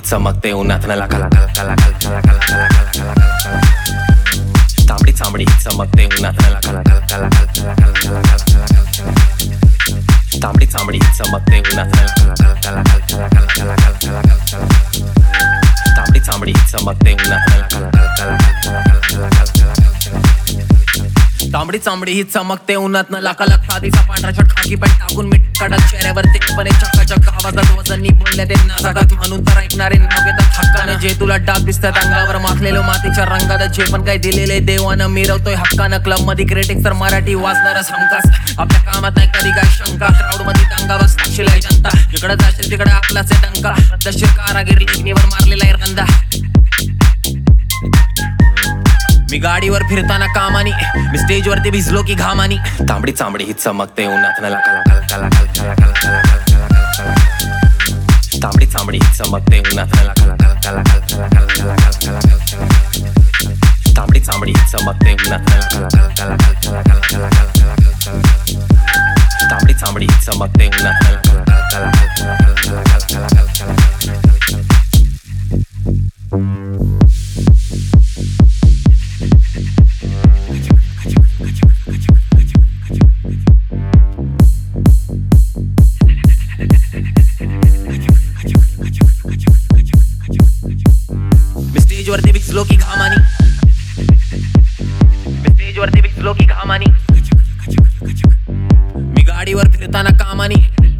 चमकते उन्हात नला कला कला कला कला कला कला कला तांबडी चांबडी चमकते उन्हात नला कला कला कला कला कला कला तांबडी चांबडी चमकते उन्हात नला कला कला कला कला कला कला तांबडी चांबडी चमकते उन्हात नला कला कला कला कला तांबडी चांबडी ही चमकते उन्हात न लाका लागता दिसा पांढरा शर्ट खाकी पॅन्ट टाकून मीठ काढत चेहऱ्यावरती पण चकाचक आवाजात वजनी बोलले ते नागात म्हणून तर ऐकणारे नाव घेतात हक्कानं जे तुला डाग दिसतात अंगावर माखलेलो मातीच्या रंगात जे पण काही दिलेले देवानं मिरवतोय हक्कानं क्लब मध्ये क्रिटिक्स तर मराठी वाचणारच हमखास आपल्या कामात नाही कधी काय शंका क्राऊड मध्ये दंगा बसशील जनता जिकडे जाशील तिकडे आपलाच आहे टंका दशील कारागीर लेखणीवर मारलेला आहे रंदा मी गाडीवर फिरताना कामानी मी स्टेजवरती भिजलो की घामानी तांबडी चांबडी ही चमकते उन्हात नला कला कला कला कला कला तांबडी चांबडी ही चमकते उन्हात नला कला कला कला कला तांबडी चांबडी ही चमकते उन्हात नला कला कला कला तांबडी चांबडी ही चमकते उन्हात नला कला कला स्टेजवरती भिजलो की घामानी स्टेजवरती भिजलो की घामानी मी गाडीवर फिरताना कामानी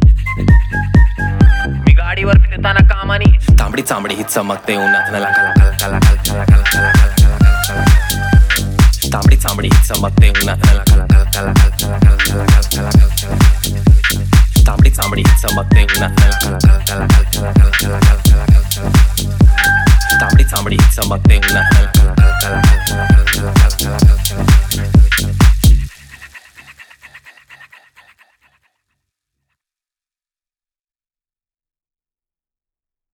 मी गाडीवर फिरताना कामानी तांबडी चांबडी ही चमकते उन्हात नला कला कला कला कला तांबडी चांबडी ही चमकते उन्हात नला कला कला कला तांबडी चांबडी ही चमकते उन्हात नला कला कला तांबडी चांबडी चमकते उन्हात